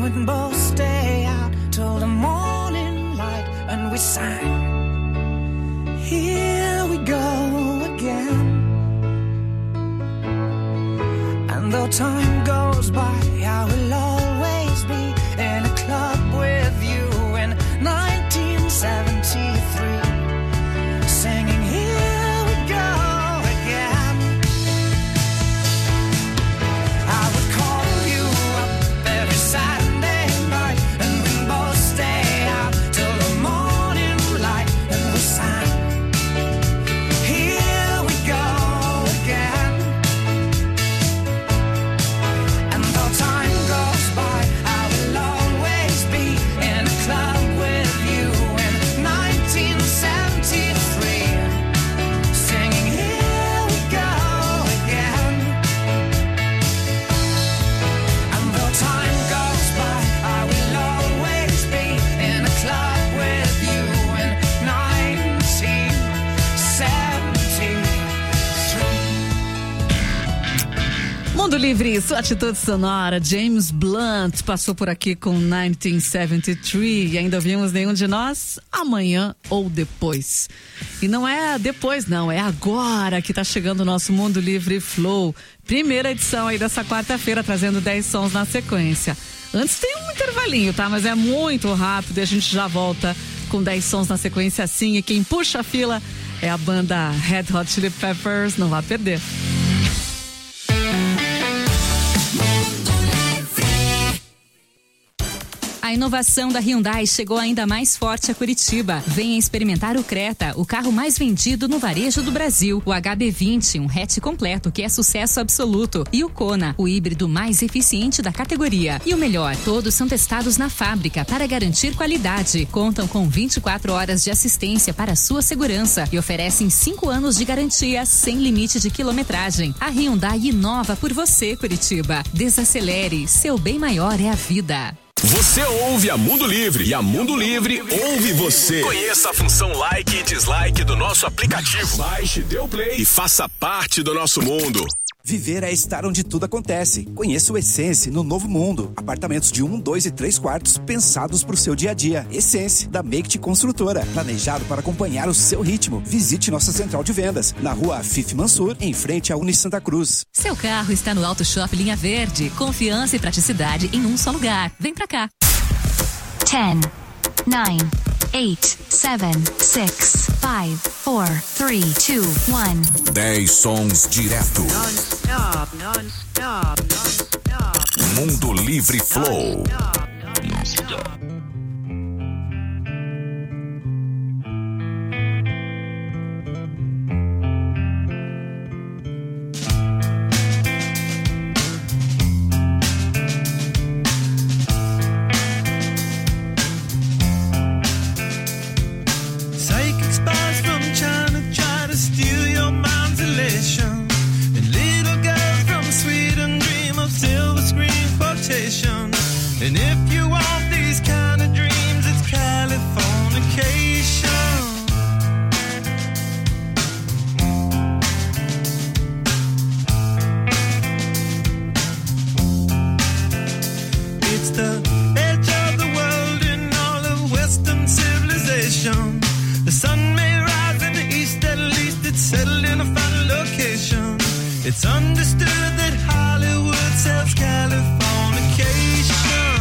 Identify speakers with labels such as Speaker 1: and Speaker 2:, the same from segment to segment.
Speaker 1: we'd both stay out till the morning light, and we sang, here we go again. And though time goes by, I will always be in a club with you in 1973, singing, here we go again. I would call you up every Saturday night, and we'd both stay out till the morning light, and we sang, here we go again. And though time goes by, I will always be in a club with you in 1973, singing, here we go again. And though time goes by, I will always be in a club with you in 1973.
Speaker 2: Mundo Livre, sua atitude sonora. James Blunt passou por aqui com 1973 e ainda ouvimos Nenhum de Nós, Amanhã ou Depois. E não é depois, não, é agora que tá chegando o nosso Mundo Livre Flow. Primeira edição aí dessa quarta-feira, trazendo 10 sons na sequência. Antes tem um intervalinho, tá? Mas é muito rápido e a gente já volta com 10 sons na sequência assim. E quem puxa a fila é a banda Red Hot Chili Peppers, não vai perder.
Speaker 3: A inovação da Hyundai chegou ainda mais forte a Curitiba. Venha experimentar o Creta, o carro mais vendido no varejo do Brasil. O HB20, um hatch completo que é sucesso absoluto. E o Kona, o híbrido mais eficiente da categoria. E o melhor, todos são testados na fábrica para garantir qualidade. Contam com 24 horas de assistência para sua segurança e oferecem 5 anos de garantia sem limite de quilometragem. A Hyundai inova por você, Curitiba. Desacelere, seu bem maior é a vida.
Speaker 4: Você ouve a Mundo Livre e a Mundo Livre ouve você. Conheça a função like e dislike do nosso aplicativo. Baixe, dê o play e faça parte do nosso mundo.
Speaker 5: Viver é estar onde tudo acontece. Conheça o Essence no Novo Mundo. Apartamentos de 1, 2 e 3 quartos pensados para o seu dia a dia. Essence, da Make Construtora. Planejado para acompanhar o seu ritmo. Visite nossa central de vendas, na rua Afif Mansur, em frente à Uni Santa Cruz.
Speaker 3: Seu carro está no Auto Shop Linha Verde. Confiança e praticidade em um só lugar. Vem pra cá.
Speaker 6: 10, 9, 8, 7, 6, 5, 4, 3, 2, 1.
Speaker 4: 10 sons direto.
Speaker 1: Non-stop, non-stop, non-stop.
Speaker 4: Mundo Livre Flow.
Speaker 1: Non-stop.
Speaker 7: Psychic spies from China try to steal your mind's elation, and little girls from Sweden dream of silver screen quotation. And if you want these kind of dreams, it's Californication. It's the edge of the world in all of Western civilization. The sun may rise in the east, at least it's settled in a final location. It's understood that Hollywood sells Californication.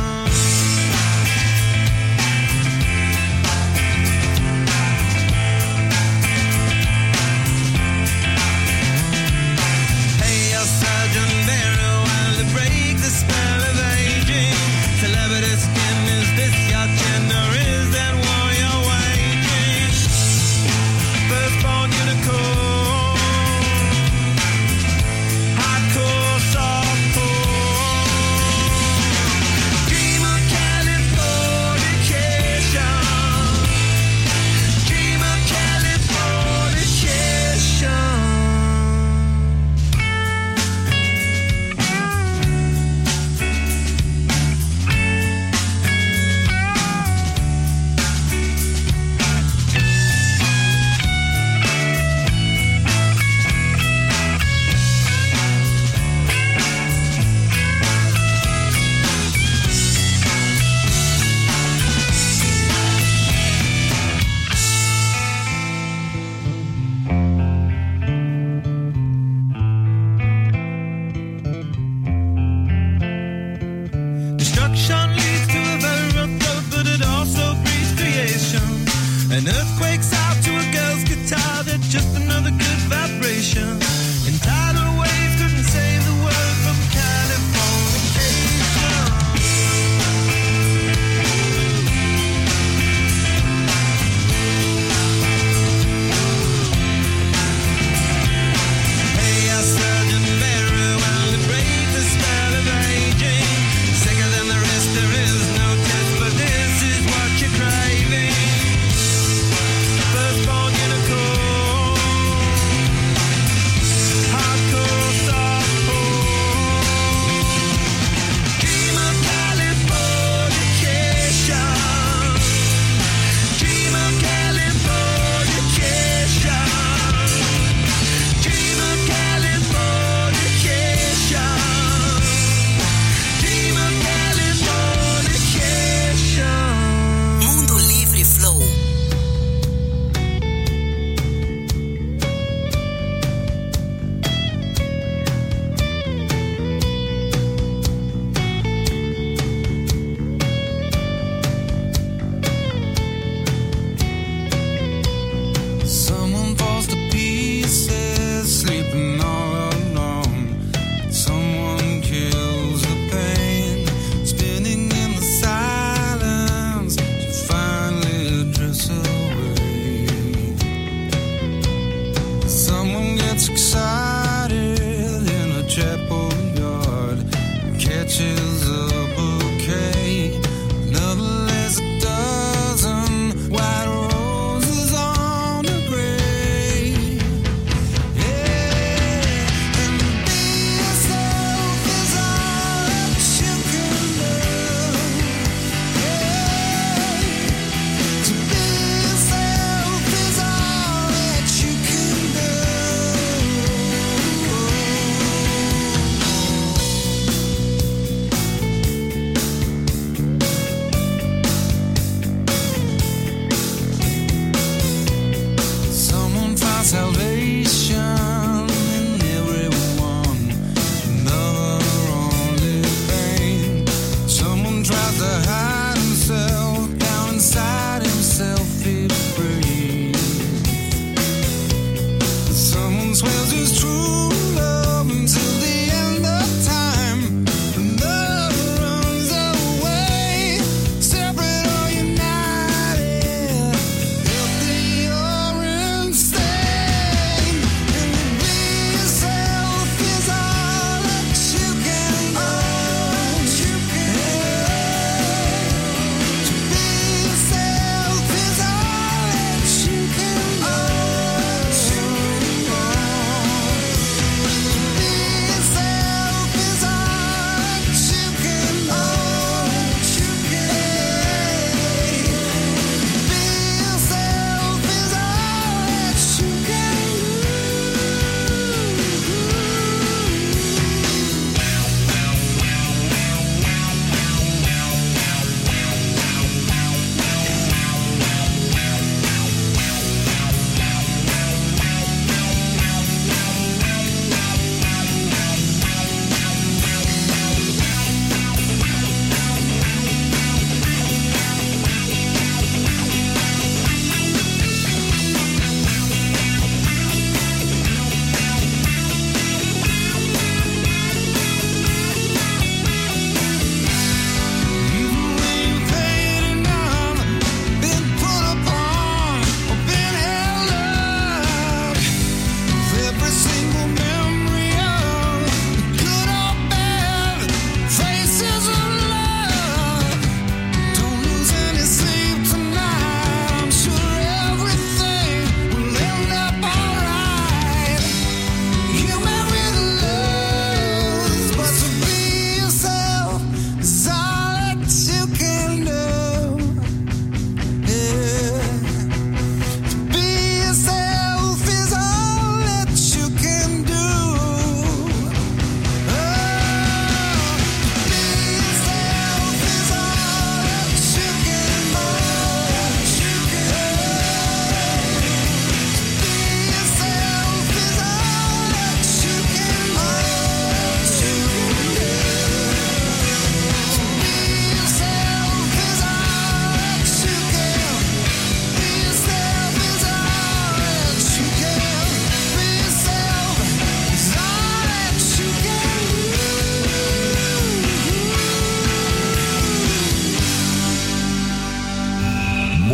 Speaker 7: Hey, your Sergeant Barry, while to break the spell of aging. Celebrity skin, is this your gender? Is that war you're waging? Firstborn unicorn, hardcore destruction leads to a very rough road, but it also breeds creation. An earthquake's out to a girl's guitar, that's just another good vibration. And tidal waves couldn't save the world from Californication. Hey, I surgeon very well to break the spell of aging. Sicker than the rest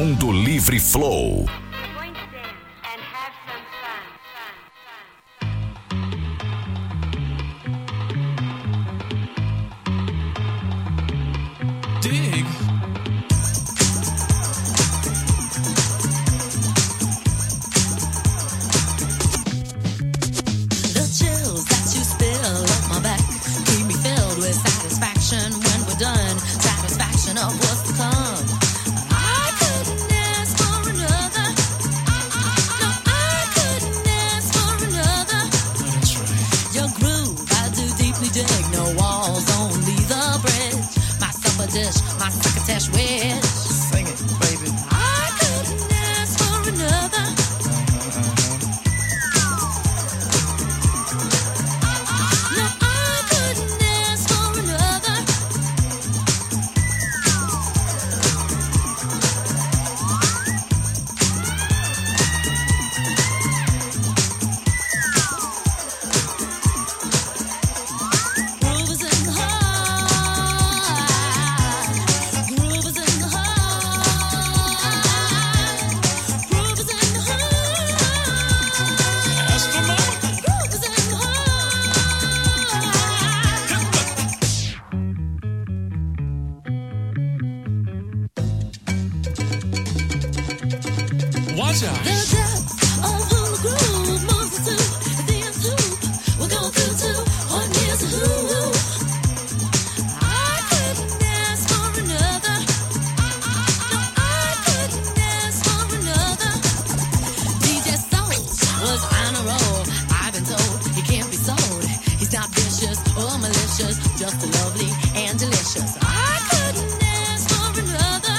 Speaker 4: Mundo Livre Flow.
Speaker 1: Dig.
Speaker 8: The chills that you spill up my back keep me filled with satisfaction when we're done. Satisfaction of what's to come. I couldn't ask for another. No, I couldn't ask for another. Your groove, I do deeply dig. No walls, only the bridge. My supper dish, my succotash wish.
Speaker 1: Sing it, baby.
Speaker 8: I couldn't ask for another. No, I couldn't ask for another. Groove is in the heart. Groove is in the heart. Groove is in the heart.
Speaker 1: Ask for more.
Speaker 8: Groove is in the heart.
Speaker 1: Watch out.
Speaker 8: The depth of the groove, multitude, the hoop. We're going through two, one years of who. I couldn't ask for another. No, I couldn't ask for another. DJ Soul was on a roll. I've been told he can't be sold. He's not vicious or malicious, just lovely and delicious. I couldn't ask for another.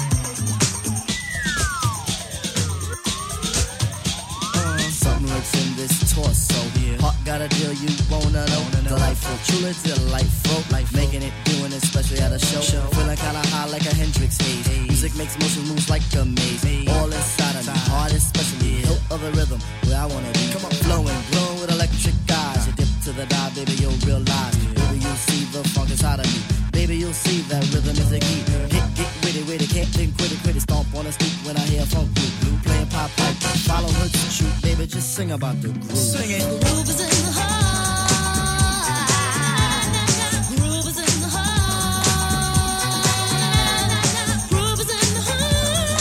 Speaker 9: Something lurks in this torso. Heart got a deal you wanna know. Delightful, truly delightful. Making it, doing it, especially at a show. Feeling kinda high like a Hendrix haze. Music makes motion moves like a maze. All inside of me, heart especially. Hilt of the rhythm, where I wanna be. Come on, flowing, glowing with electric eyes. You dip to the dive, baby, you'll realize. Baby, you'll see the funk inside of me. Baby, you'll see that rhythm is the key. Get with it, can't think, quit it. Stomp on the street when I hear funk blue. Playing pop pipe, follow her to shoot. Baby, just sing about the groove.
Speaker 1: Sing it.
Speaker 8: Groove is in the heart. Groove is in the heart. Groove is in the heart.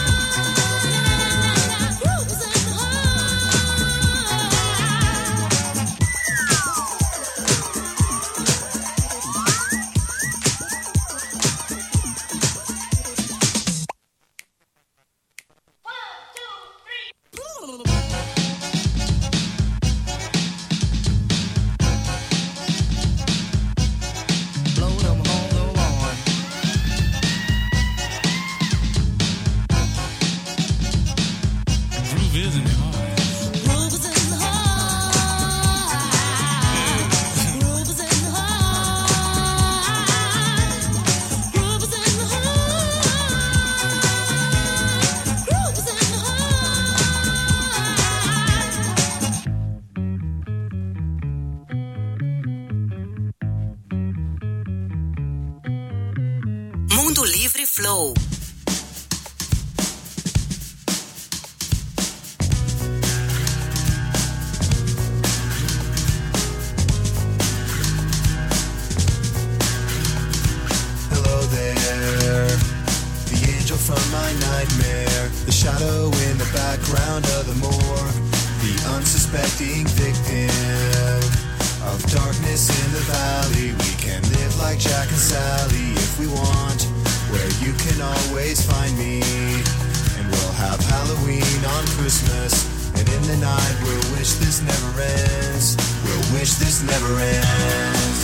Speaker 8: Groove is in the
Speaker 9: Blow them home the lawn.
Speaker 1: Groove is in the heart.
Speaker 8: Groove is in the heart. Groove is in the heart. Groove is in the heart. Groove is in the
Speaker 10: Mundo Livre Flow.
Speaker 7: Hello there, the angel from my nightmare, the shadow in the background of the morgue, the unsuspecting victim of darkness in the valley. We can live like Jack and Sally if we want, where you can always find me, and we'll have Halloween on Christmas, and in the night we'll wish this never ends. We'll wish this never ends.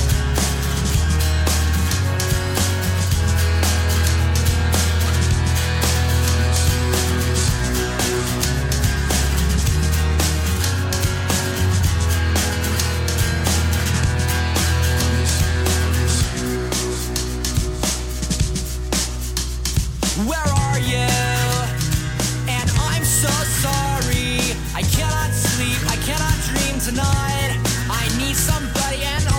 Speaker 1: Where are you? And I'm so sorry. I cannot sleep, I cannot dream tonight. I need somebody and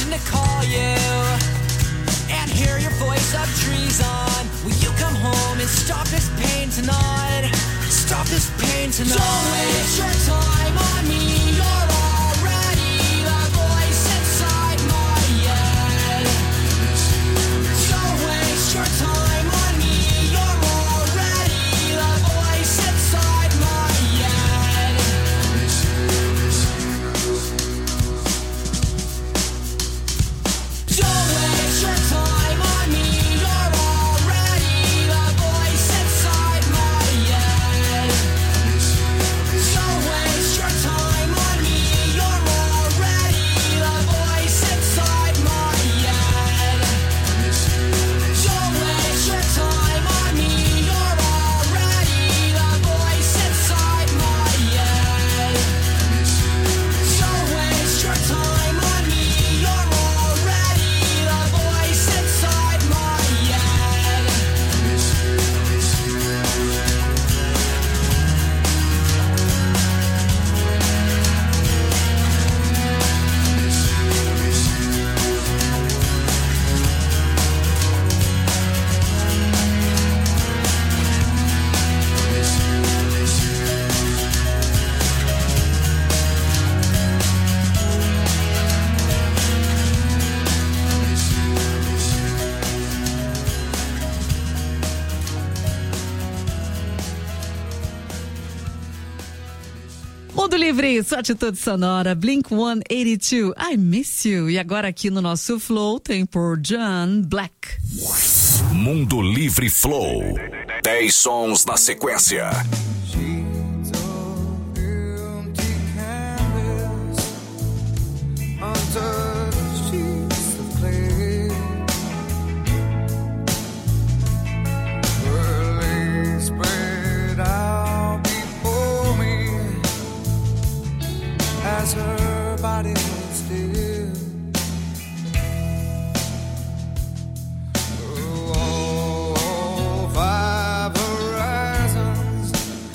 Speaker 1: waiting to call you and hear your voice of treason. Will you come home and stop this pain tonight? Stop this pain tonight. Don't waste your time on me. You're already the voice inside my head. Don't waste your time on me. You're already the voice inside my head. Don't waste your time on me. You're already the voice inside my head. Don't waste your time on me. You're already the voice inside my head. Don't waste your time on me. You're already the voice inside my head. Don't waste your time on me. You're already the voice inside my head.
Speaker 2: Mundo Livre, sua atitude sonora, Blink-182, I Miss You. E agora aqui no nosso Flow tem por John Black.
Speaker 4: Mundo Livre Flow. 10 sons na sequência.
Speaker 7: As her body was still, oh, 5 horizons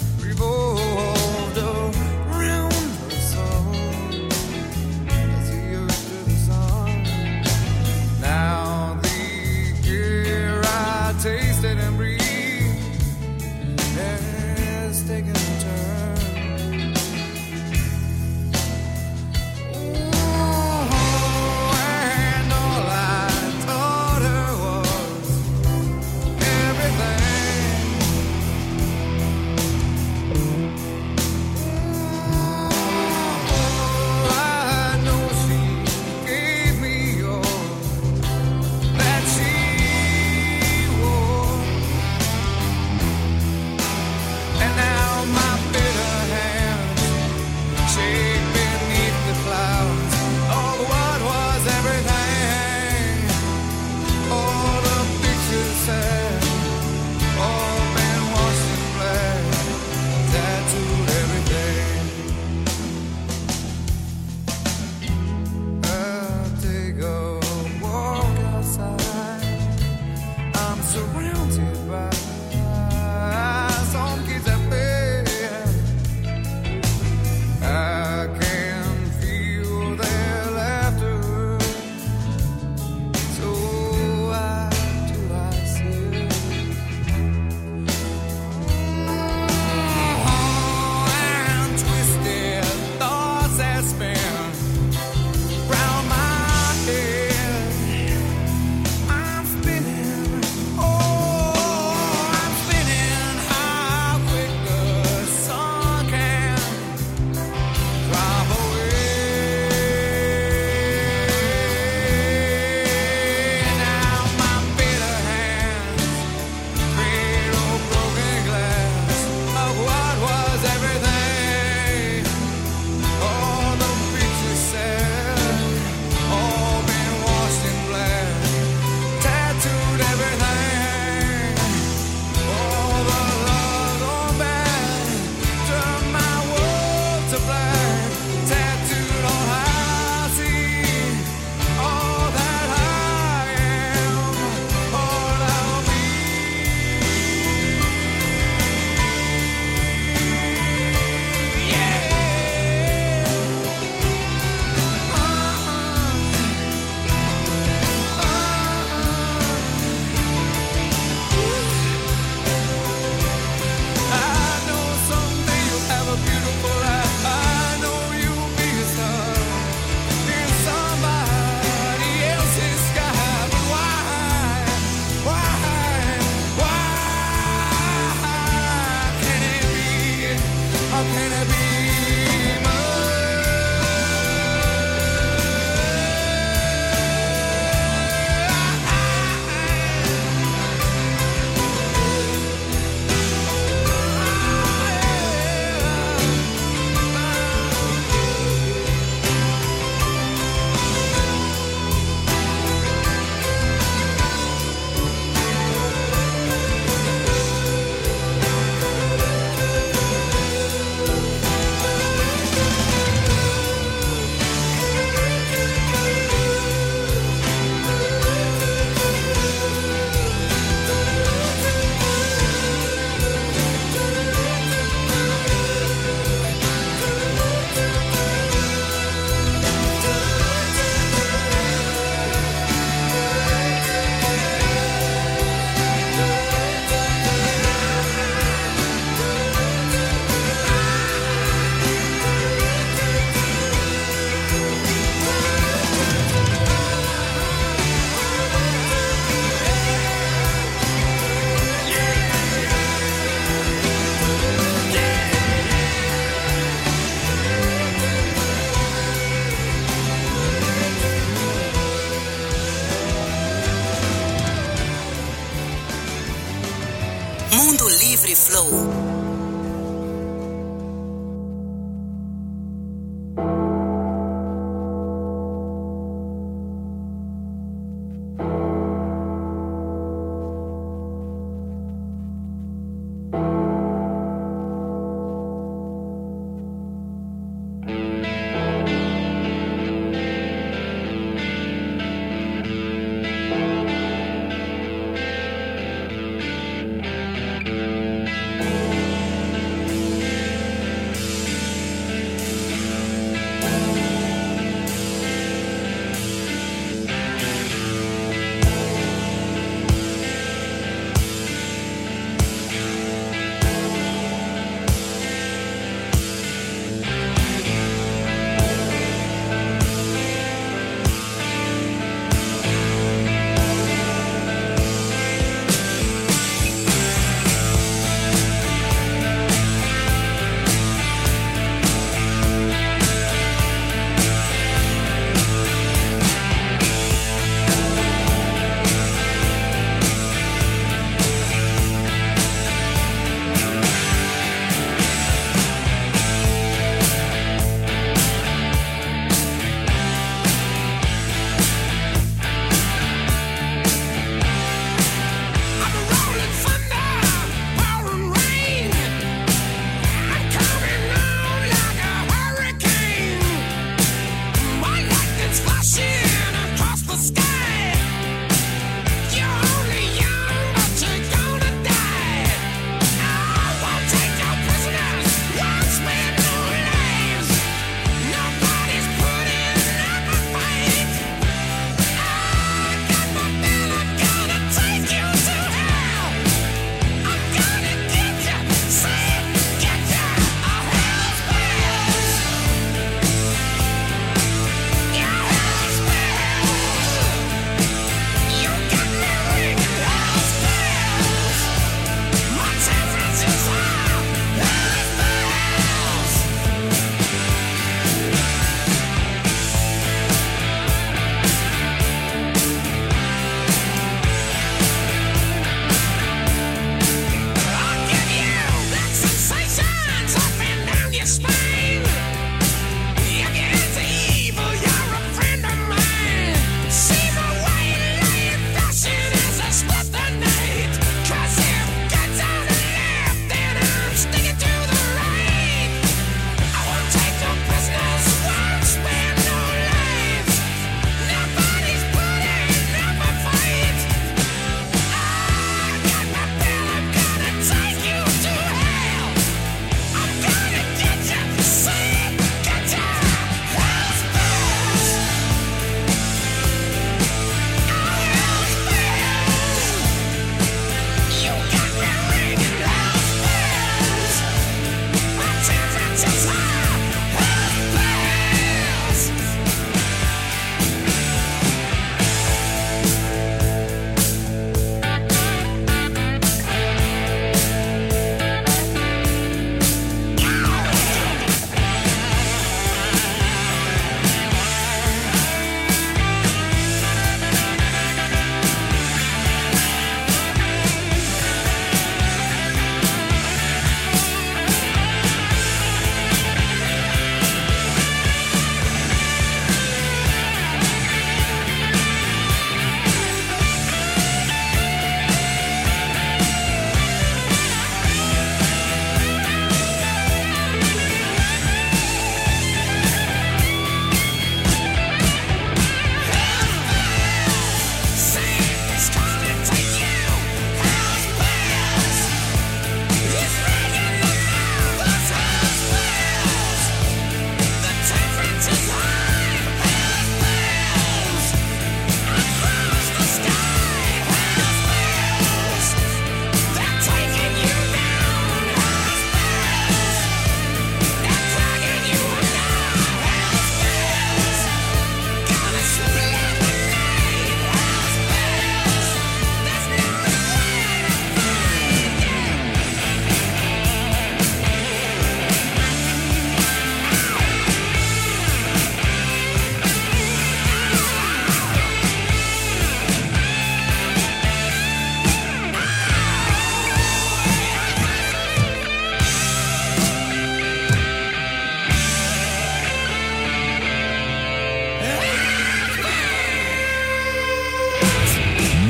Speaker 10: Livre Flow.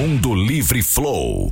Speaker 4: Mundo Livre Flow.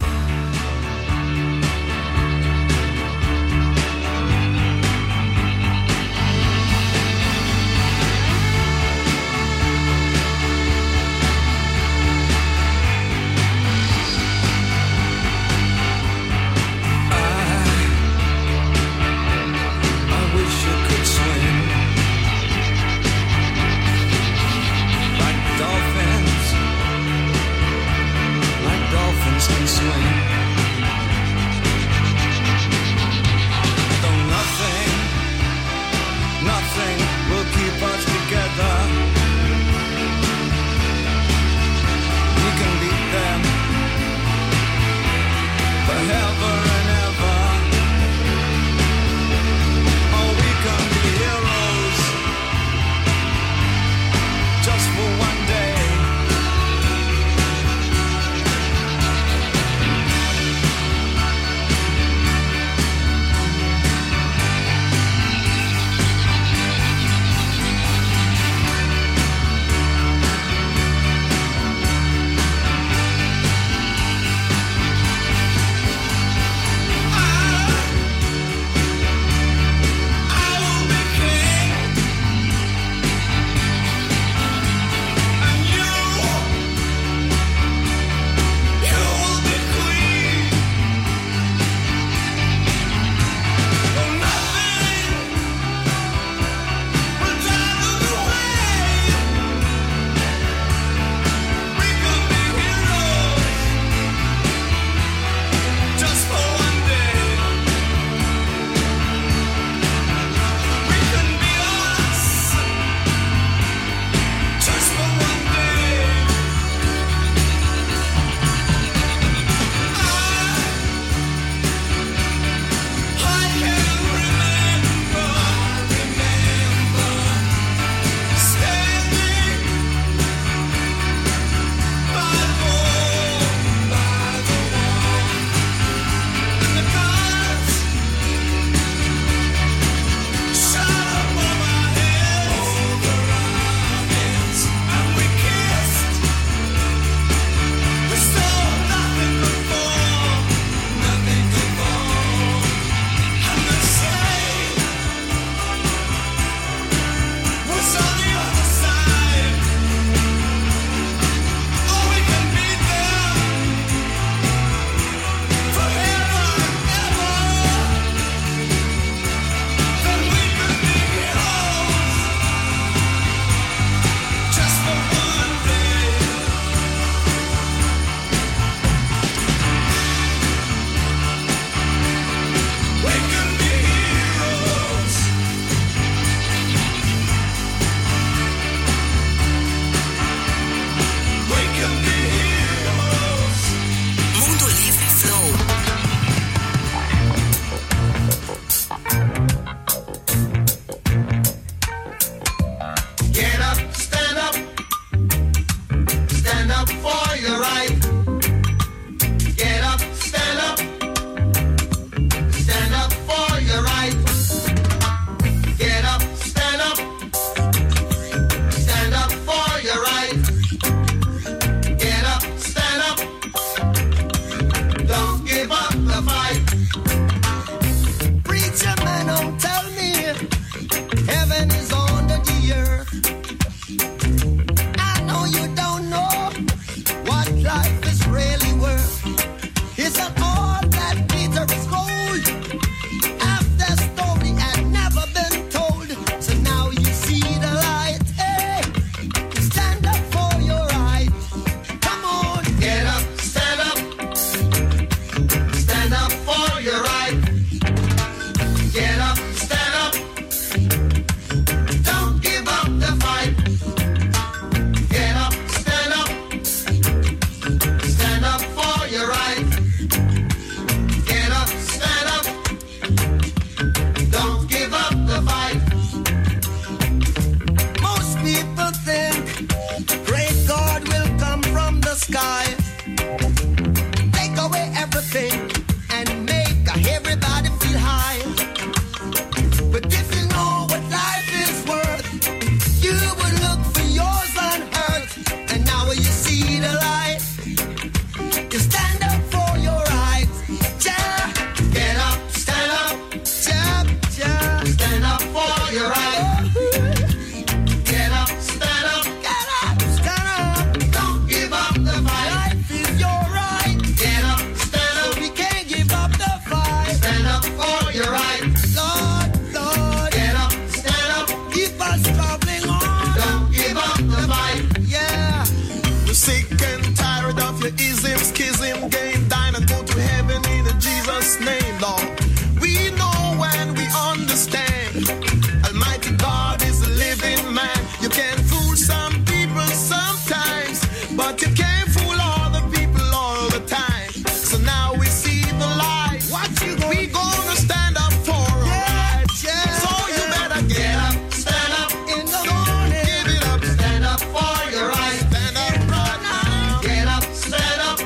Speaker 7: ism, schism, game, dine and go to heaven in Jesus' name, Lord. We know and we understand. Almighty God is a living man. You can fool some people sometimes, but you can't fool all the people all the time. So now we see the light. We gonna stand up for our rights. So you better get up, stand up in the morning. Give it up, stand up for your rights. Stand up right now. Get up, stand up.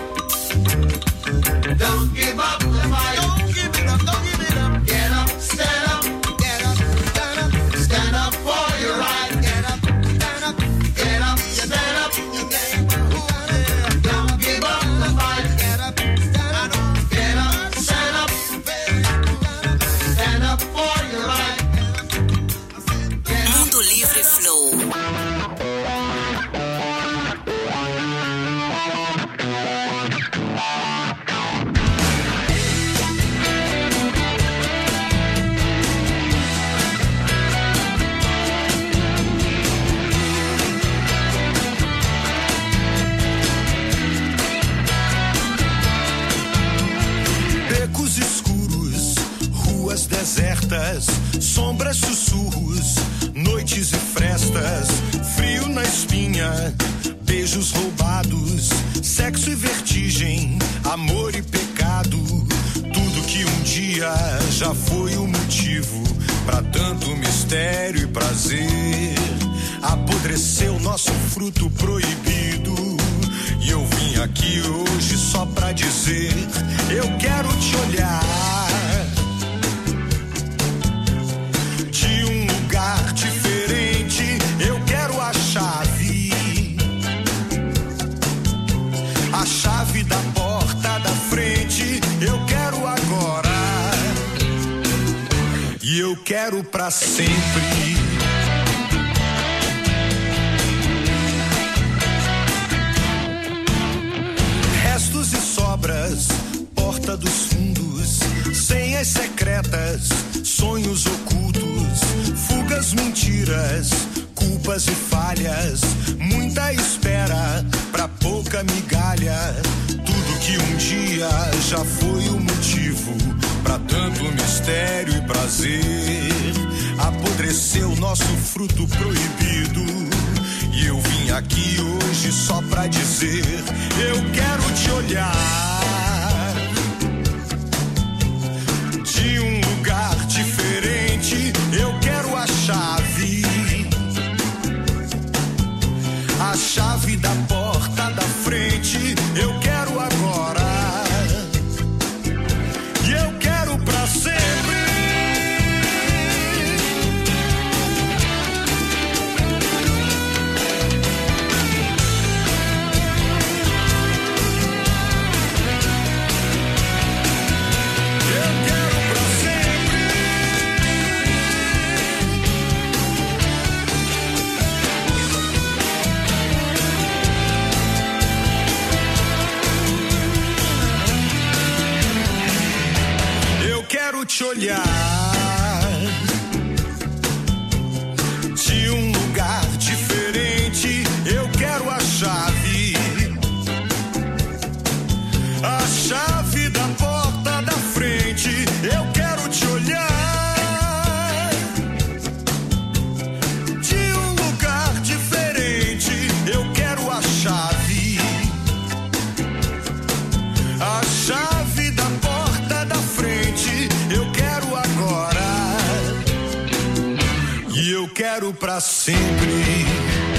Speaker 7: Don't give up the fight. Don't give it up, don't give it up. Get up, stand up. Get up, stand up. Stand up for your rights. Get up, stand up. Get up, stand up. Don't give up the fight. Get up, stand up. Get up, stand up. Stand up for your rights.
Speaker 10: Mundo Livre Flow.
Speaker 7: Becos escuros, ruas desertas, sombras, sussurros, noites e frestas, frio na espinha, beijos roubados, sexo e vertigem, amor e pecado, tudo que um dia já foi o motivo pra tanto mistério e prazer. Apodreceu nosso fruto proibido. E eu vim aqui hoje só pra dizer: eu quero te olhar de um lugar diferente. Eu quero a chave da porta da frente. Eu quero agora e eu quero pra sempre. Restos e sobras, porta dos fundos, senhas secretas, sonhos ocultos, fugas, mentiras, culpas e falhas, muita espera pra pouca migalha. Tudo que um dia já foi o motivo pra tanto mistério e prazer. Apodreceu nosso fruto proibido. E eu vim aqui hoje só pra dizer: eu quero te olhar de um lugar diferente. Eu quero a chave da porta da frente. Eu quero agora e eu quero pra sempre. Quero te olhar de um lugar diferente. Eu quero a chave da porta da frente. Eu quero te olhar de um lugar diferente. Eu quero a chave da porta da frente. Eu quero agora e eu quero pra sempre.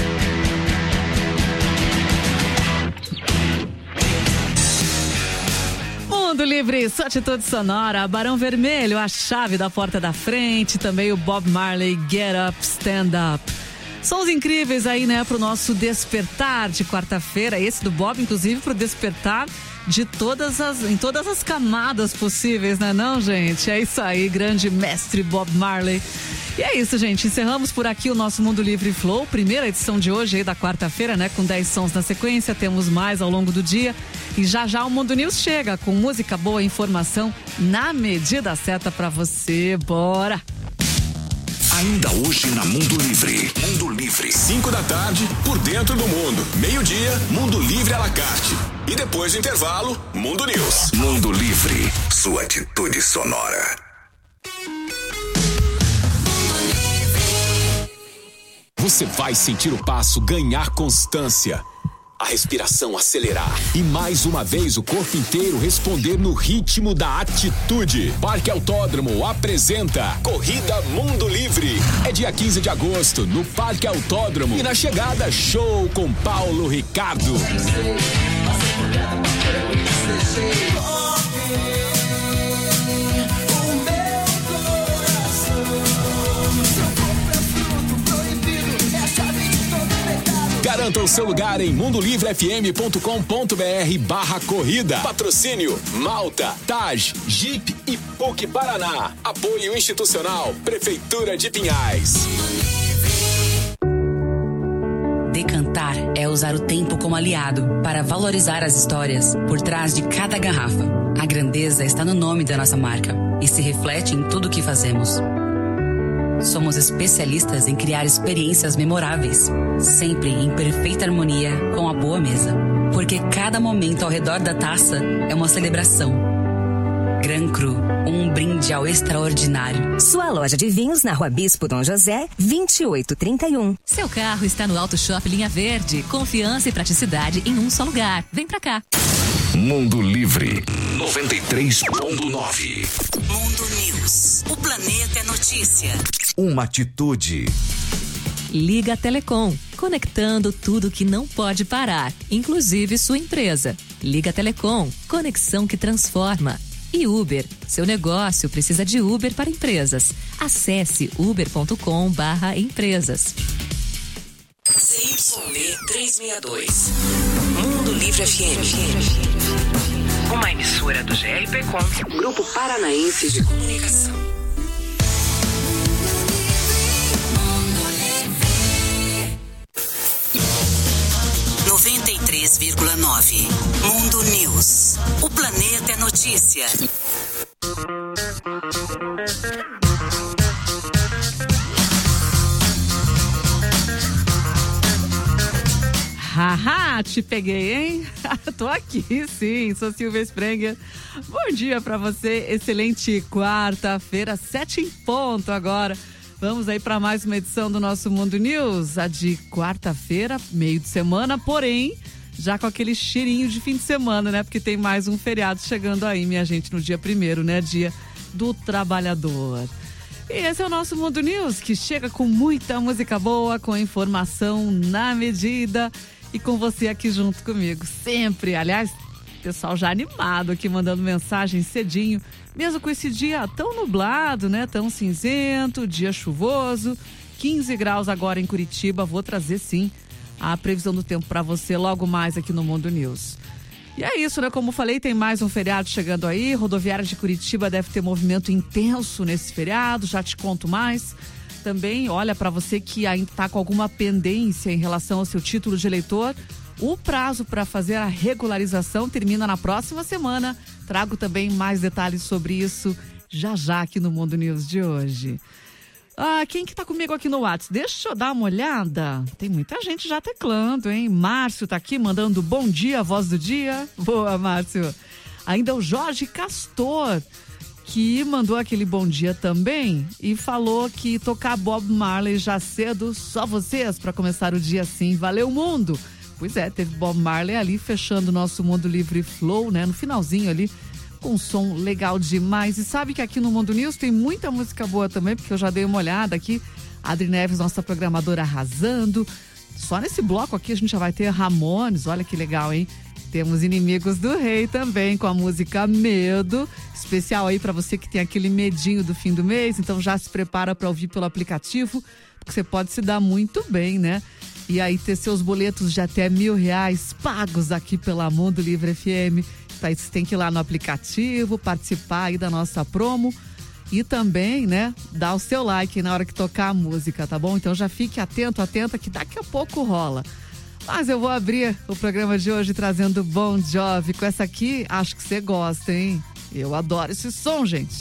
Speaker 2: Mundo Livre, sua atitude sonora, Barão Vermelho, a chave da porta da frente, também o Bob Marley, Get Up, Stand Up. Sons incríveis aí, né, pro nosso despertar de quarta-feira, esse do Bob, inclusive, pro despertar de em todas as camadas possíveis, né não, gente? É isso aí, grande mestre Bob Marley. E é isso, gente, encerramos por aqui o nosso Mundo Livre Flow, primeira edição de hoje aí da quarta-feira, né, com 10 sons na sequência, temos mais ao longo do dia. E já já o Mundo News chega com música boa, informação na medida certa pra você. Bora!
Speaker 4: Ainda hoje na Mundo Livre. Mundo Livre. 5 da tarde, por dentro do mundo. Meio-dia, Mundo Livre à la carte. E depois do intervalo, Mundo News. Mundo Livre, sua atitude sonora. Você vai sentir o passo ganhar constância, a respiração acelerar e mais uma vez o corpo inteiro responder no ritmo da atitude. Parque Autódromo apresenta Corrida Mundo Livre. É dia 15 de agosto no Parque Autódromo e na chegada show com Paulo Ricardo. Garanta o seu lugar em mundolivrefm.com.br/corrida. Patrocínio Malta, Taj, Jeep e PUC Paraná. Apoio institucional Prefeitura de Pinhais.
Speaker 10: Decantar é usar o tempo como aliado para valorizar as histórias por trás de cada garrafa. A grandeza está no nome da nossa marca e se reflete em tudo o que fazemos. Somos especialistas em criar experiências memoráveis, sempre em perfeita harmonia com a boa mesa. Porque cada momento ao redor da taça é uma celebração. Gran Cru, um brinde ao extraordinário.
Speaker 11: Sua loja de vinhos na Rua Bispo Dom José, 2831.
Speaker 3: Seu carro está no Auto Shop Linha Verde. Confiança e praticidade em um só lugar. Vem pra cá.
Speaker 4: Mundo Livre 93.9.
Speaker 10: Mundo News. O planeta é notícia.
Speaker 4: Uma atitude.
Speaker 3: Liga Telecom, conectando tudo que não pode parar, inclusive sua empresa. Liga Telecom, conexão que transforma. E Uber, seu negócio precisa de Uber para empresas. Acesse uber.com/empresas.
Speaker 10: CYB 362. Mundo Livre FM. Uma emissora do GRPcom, Grupo Paranaense de Comunicação. No 93,9. Mundo News. O planeta é notícia.
Speaker 2: Haha, te peguei, hein? Tô aqui, sim, sou Silvia Sprenger. Bom dia pra você, excelente quarta-feira, 7 em ponto agora. Vamos aí para mais uma edição do nosso Mundo News, a de quarta-feira, meio de semana, porém, já com aquele cheirinho de fim de semana, né? Porque tem mais um feriado chegando aí, minha gente, no dia 1º, né? Dia do Trabalhador. E esse é o nosso Mundo News, que chega com muita música boa, com informação na medida e com você aqui junto comigo, sempre. Aliás, pessoal já animado aqui, mandando mensagem cedinho, mesmo com esse dia tão nublado, né? Tão cinzento, dia chuvoso, 15 graus agora em Curitiba. Vou trazer sim a previsão do tempo para você logo mais aqui no Mundo News. E é isso, né? Como falei, tem mais um feriado chegando aí. Rodoviária de Curitiba deve ter movimento intenso nesse feriado, já te conto mais. Também, olha, para você que ainda está com alguma pendência em relação ao seu título de eleitor, o prazo para fazer a regularização termina na próxima semana. Trago também mais detalhes sobre isso já aqui no Mundo News de hoje. Quem que tá comigo aqui no WhatsApp? Deixa eu dar uma olhada. Tem muita gente já teclando, hein? Márcio tá aqui mandando bom dia, voz do dia. Boa, Márcio. Ainda o Jorge Castor, que mandou aquele bom dia também e falou que tocar Bob Marley já cedo, só vocês para começar o dia assim. Valeu, mundo! Pois é, teve Bob Marley ali fechando o nosso Mundo Livre Flow, né? No finalzinho ali, com um som legal demais. E sabe que aqui no Mundo News tem muita música boa também, porque eu já dei uma olhada aqui. Adri Neves, nossa programadora, arrasando. Só nesse bloco aqui a gente já vai ter Ramones, olha que legal, hein? Temos Inimigos do Rei também, com a música Medo. Especial aí pra você que tem aquele medinho do fim do mês. Então já se prepara pra ouvir pelo aplicativo, porque você pode se dar muito bem, né? E aí ter seus boletos de até R$1.000 pagos aqui pela Mundo Livre FM. Aí você tem que ir lá no aplicativo, participar aí da nossa promo e também, né, dar o seu like na hora que tocar a música, tá bom? Então já fique atento, atenta, que daqui a pouco rola. Mas eu vou abrir o programa de hoje trazendo Bon Jovi com essa aqui, acho que você gosta, hein? Eu adoro esse som, gente.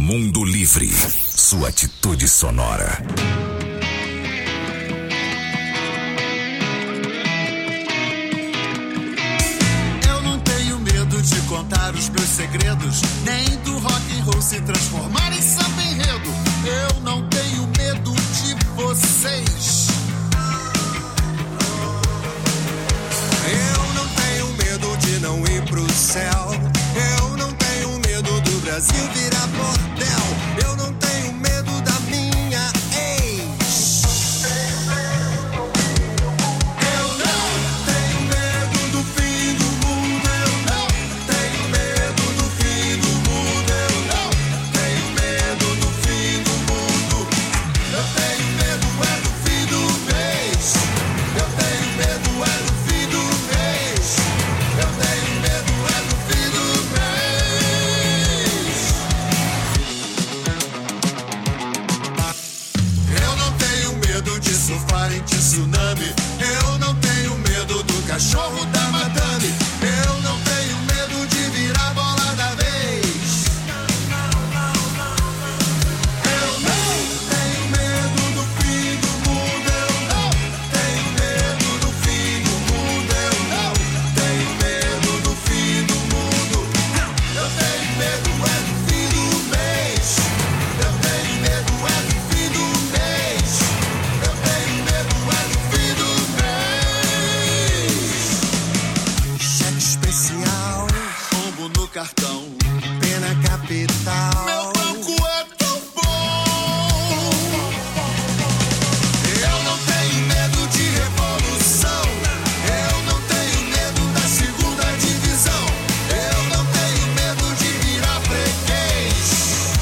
Speaker 12: Mundo Livre. Sua atitude sonora.
Speaker 13: Eu não tenho medo de contar os meus segredos, nem do rock and roll se transformar em samba enredo. Eu não tenho medo de vocês.
Speaker 14: Eu não tenho medo de não ir pro céu. Eu não tenho medo do Brasil virar bordel. Eu não tenho medo da minha ex. Eu não tenho medo do fim do mundo. Eu não tenho medo do fim do mundo. Eu não tenho medo do fim do mundo. Eu tenho medo é do fim do mês. Eu tenho medo é do fim do mês. Eu tenho medo é do fim do mês. Eu não tenho medo de surfar em tsunami. Eu não tenho medo do cachorro da madame. Eu não tenho medo de virar bola da vez. Eu não tenho medo do fim do mundo. Eu não tenho medo do fim do mundo. Eu não tenho medo do fim do mundo. Eu tenho medo é do fim do mês. Eu tenho medo é do fim do mês. Eu tenho medo é do fim do mês. Cheque especial,
Speaker 13: Rombo no cartão.
Speaker 14: pena capital.
Speaker 13: Meu banco é tão bom.
Speaker 14: Eu não tenho medo de revolução. Eu não tenho medo da segunda divisão. Eu não tenho medo de virar freguês.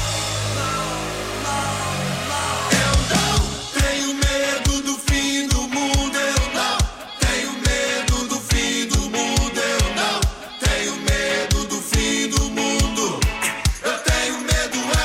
Speaker 14: Eu não tenho medo do fim do mundo. Eu não tenho medo do fim do mundo. Eu não tenho medo do fim do mundo. Eu tenho medo é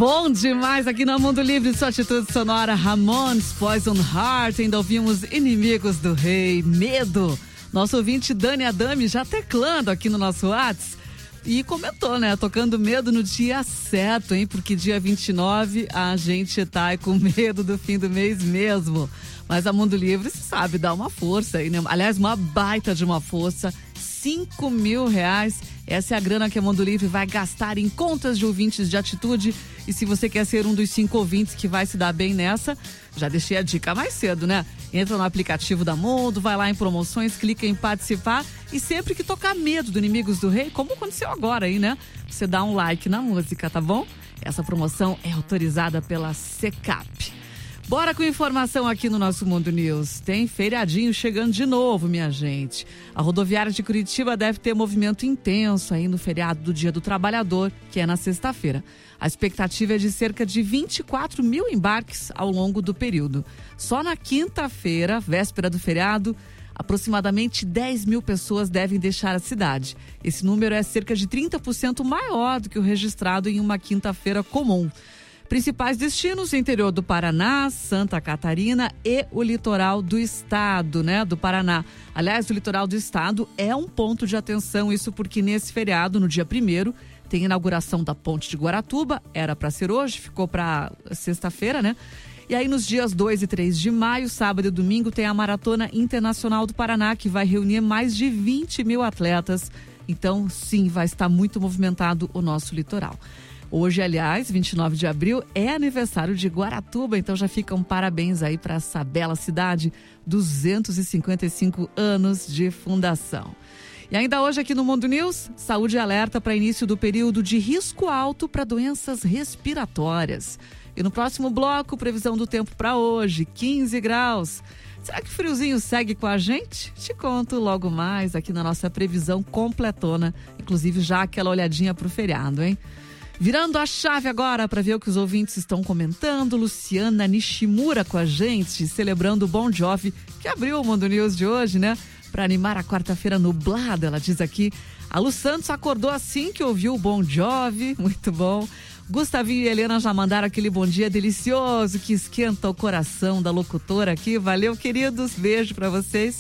Speaker 2: Bom demais aqui no Mundo Livre, sua atitude sonora. Ramones, Poison Heart, ainda ouvimos Inimigos do Rei, Medo. Nosso ouvinte Dani Adami já teclando aqui no nosso WhatsApp e comentou, né? Tocando Medo no dia certo, hein? Porque dia 29 a gente tá com medo do fim do mês mesmo. Mas a Mundo Livre, sabe, dá uma força aí, né? Aliás, uma baita de uma força. R$5.000. Essa é a grana que a Mundo Livre vai gastar em contas de ouvintes de atitude. E se você quer ser um dos 5 ouvintes que vai se dar bem nessa, já deixei a dica mais cedo, né? Entra no aplicativo da Mundo, vai lá em promoções, clica em participar e sempre que tocar Medo do Inimigos do Rei, como aconteceu agora aí, né? Você dá um like na música, tá bom? Essa promoção é autorizada pela Secap. Bora com informação aqui no nosso Mundo News. Tem feriadinho chegando de novo, minha gente. A rodoviária de Curitiba deve ter movimento intenso aí no feriado do Dia do Trabalhador, que é na sexta-feira. A expectativa é de cerca de 24 mil embarques ao longo do período. Só na quinta-feira, véspera do feriado, aproximadamente 10 mil pessoas devem deixar a cidade. Esse número é cerca de 30% maior do que o registrado em uma quinta-feira comum. Principais destinos: interior do Paraná, Santa Catarina e o litoral do estado, né, do Paraná. Aliás, o litoral do estado é um ponto de atenção, isso porque nesse feriado, no dia 1º, tem a inauguração da Ponte de Guaratuba, era para ser hoje, ficou para sexta-feira, né? E aí nos dias 2 e 3 de maio, sábado e domingo, tem a Maratona Internacional do Paraná, que vai reunir mais de 20 mil atletas. Então, sim, vai estar muito movimentado o nosso litoral. Hoje, aliás, 29 de abril, é aniversário de Guaratuba, então já fica um parabéns aí para essa bela cidade, 255 anos de fundação. E ainda hoje aqui no Mundo News, saúde alerta para início do período de risco alto para doenças respiratórias. E no próximo bloco, previsão do tempo para hoje, 15 graus. Será que o friozinho segue com a gente? Te conto logo mais aqui na nossa previsão completona, inclusive já aquela olhadinha pro feriado, hein? Virando a chave agora para ver o que os ouvintes estão comentando. Luciana Nishimura com a gente, celebrando o Bon Jovi, que abriu o Mundo News de hoje, né? Para animar a quarta-feira nublada, ela diz aqui. A Lu Santos acordou assim que ouviu o Bon Jovi, muito bom. Gustavinho e Helena já mandaram aquele bom dia delicioso que esquenta o coração da locutora aqui. Valeu, queridos, beijo para vocês.